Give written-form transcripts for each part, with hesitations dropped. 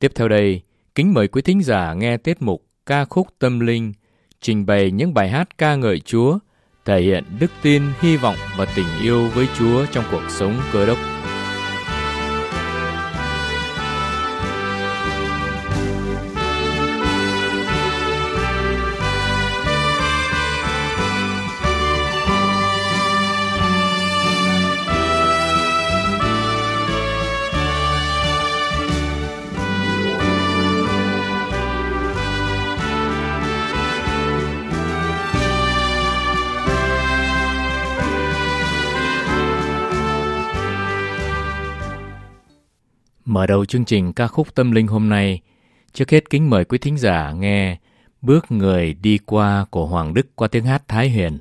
Tiếp theo đây, kính mời quý thính giả nghe tiết mục Ca khúc tâm linh, trình bày những bài hát ca ngợi Chúa, thể hiện đức tin, hy vọng và tình yêu với Chúa trong cuộc sống Cơ Đốc. Mở đầu chương trình ca khúc tâm linh hôm nay, trước hết kính mời quý thính giả nghe Bước người đi qua của Hoàng Đức qua tiếng hát Thái Huyền.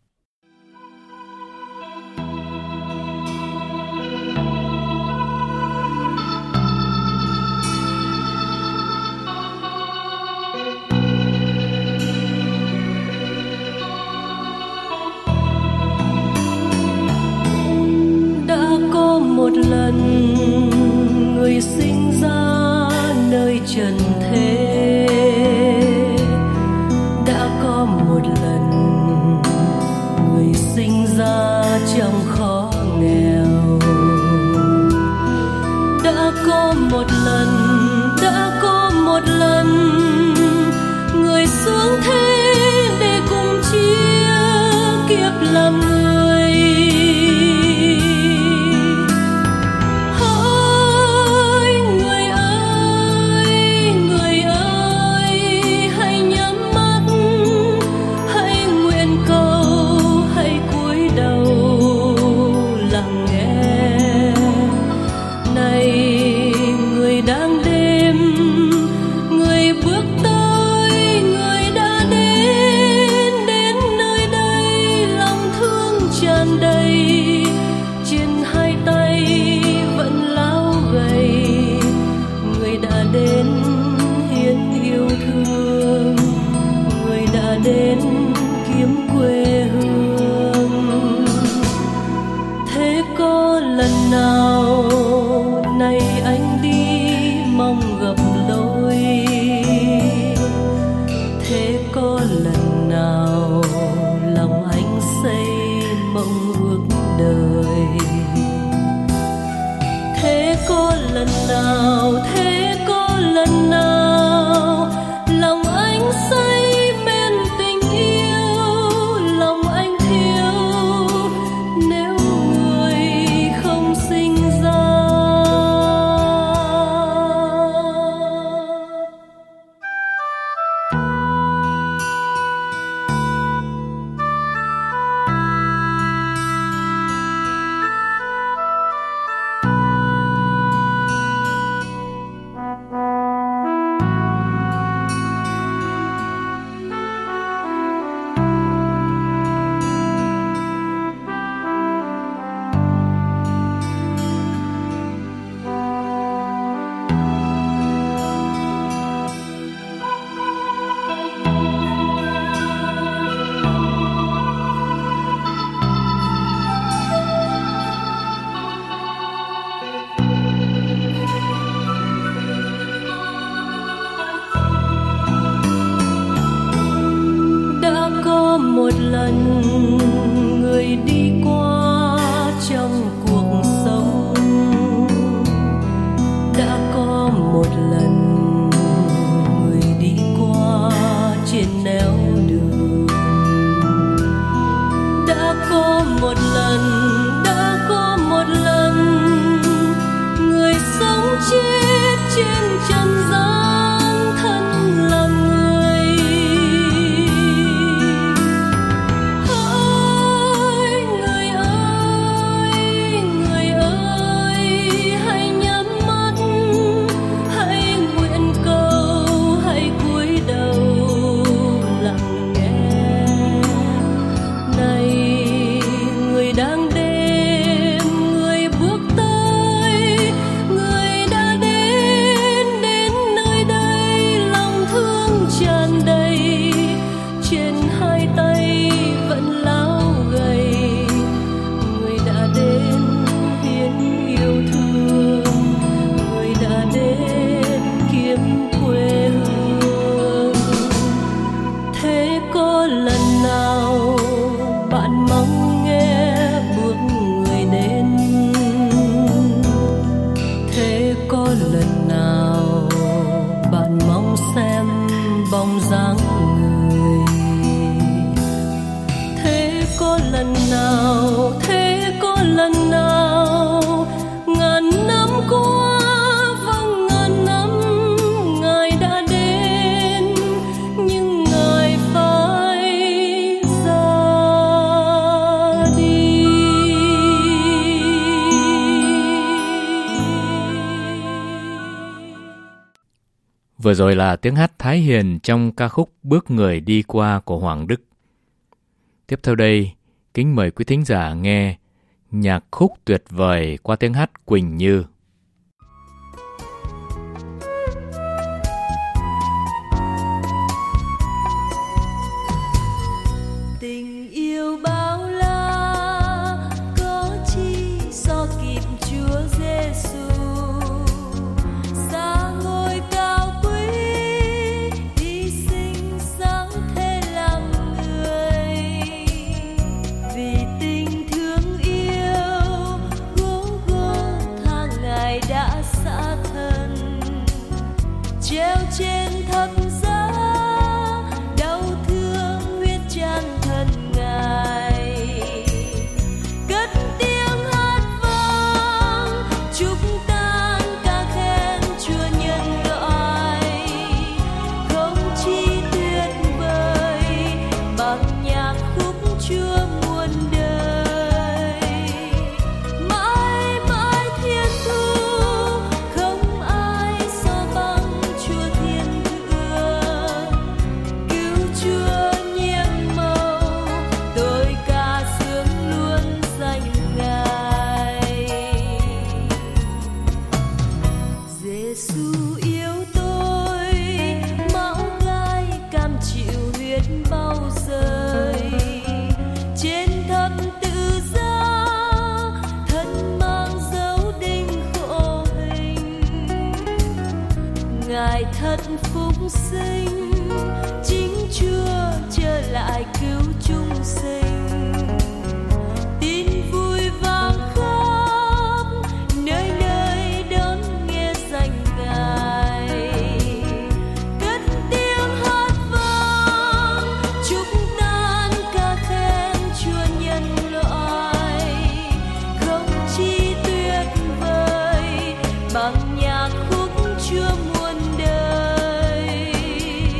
Đã có một lần người sinh ra nơi trần thế, đã có một lần người sinh ra trong khó nghèo, đã có một lần người xuống thế để cùng chia kiếp làm người. Một lần người đi qua trong cuộc sống, đã có một lần người đi qua trên nẻo đường, đã có một lần người sống chết trên trần gian thân làm người. Thế có lần nào bạn mong nghe bước người đến? Thế có lần nào bạn mong xem bóng dáng người? Thế có lần nào, thế có lần nào ngàn năm qua, vâng ngàn năm Ngài đã đến, nhưng Ngài phải ra đi. Vừa rồi là tiếng hát Thái Hiền trong ca khúc Bước Người Đi Qua của Hoàng Đức. Tiếp theo đây, kính mời quý thính giả nghe nhạc khúc tuyệt vời qua tiếng hát Quỳnh Như. Tình yêu bao la có chi so kịp Chúa Giêsu, xa ngôi cao quý hy sinh sáng thế làm người. Vì tình thương yêu Gô-gô-tha Ngài đã xả thân, treo trên thập giá đau thương huyết chan thân Ngài. Cất tiếng hát vang chúc tang ca khen Chúa nhân loại, không chi tuyệt vời bằng nhạc khúc Chúa muôn đời. Mãi mãi thiên thu không ai so bằng Chúa thiên thượng, cứu Chúa nhiệm màu tôi ca sướng luôn danh Ngài. Giêsu yêu tôi, máu gai cam chịu huyết bao rơi, trên thập tự giá thân mang dấu đinh khổ hình. Ngài thật phúc sinh, chính Chúa trở lại cứu chúng sinh. Tin vui vang khắp nơi nơi đón nghe danh Ngài. Cất tiếng hát vang chúc tang ca khen Chúa nhân loại, không chi tuyệt vời bằng nhạc khúc Chúa muôn đời.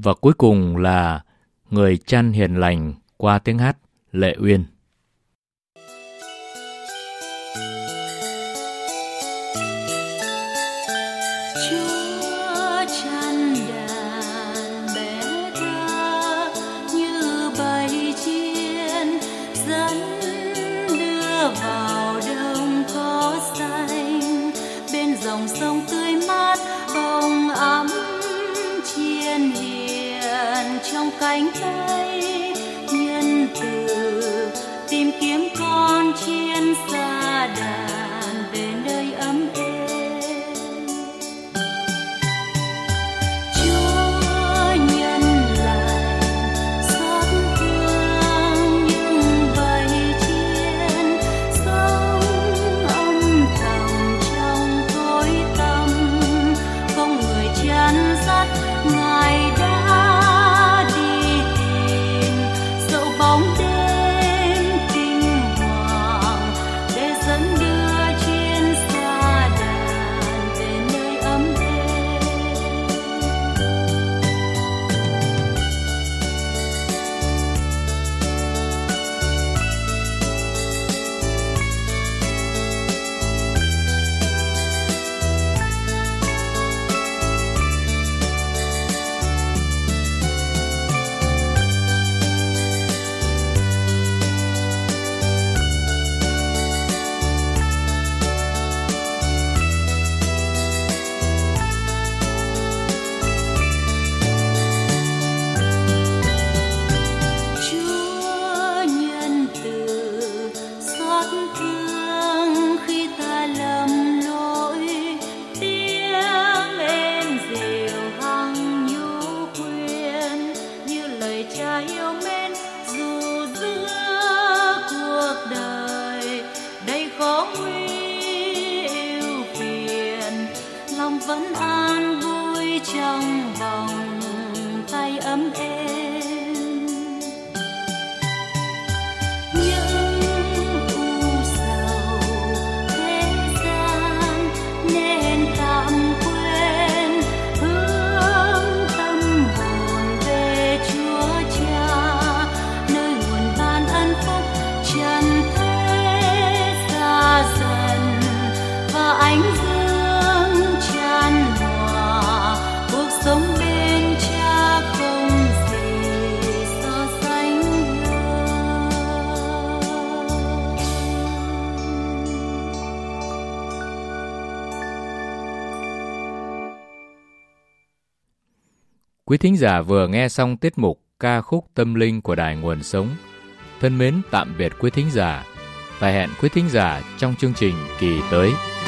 Và cuối cùng là Người Chăn Hiền Lành qua tiếng hát Lệ Uyên. Vào đồng cỏ xanh bên dòng sông tươi mát, bóng ấm chiên hiền trong cánh tay nhân từ, tìm kiếm con chiên xa đàn về nơi ấm êm. Chúa nhân lành xót thương những bầy chiên, sống âm thầm trong tối tăm, không người chăn dắt Ngài đã đi tìm dẫu bóng đêm kinh hoàng, để dẫn đưa chiên xa đàn về nơi ấm êm. Chúa nhân từ xót thương khi ta lầm lỗi, tiếng êm dịu hằng nhu khuyên như lời Cha yêu mến. Dù giữa cuộc đời đầy khó nguy ưu phiền, lòng vẫn an vui trong vòng tay ấm êm. Những u sầu thế gian nên tạm quên, hướng tâm hồn về Chúa Cha, nơi nguồn ban ân phúc trần thế xa dần, và ánh dương chan hòa cuộc sống bên Cha không gì so sánh được. Quý thính giả vừa nghe xong tiết mục ca khúc tâm linh của Đài Nguồn Sống. Thân mến tạm biệt quý thính giả và hẹn quý thính giả trong chương trình kỳ tới.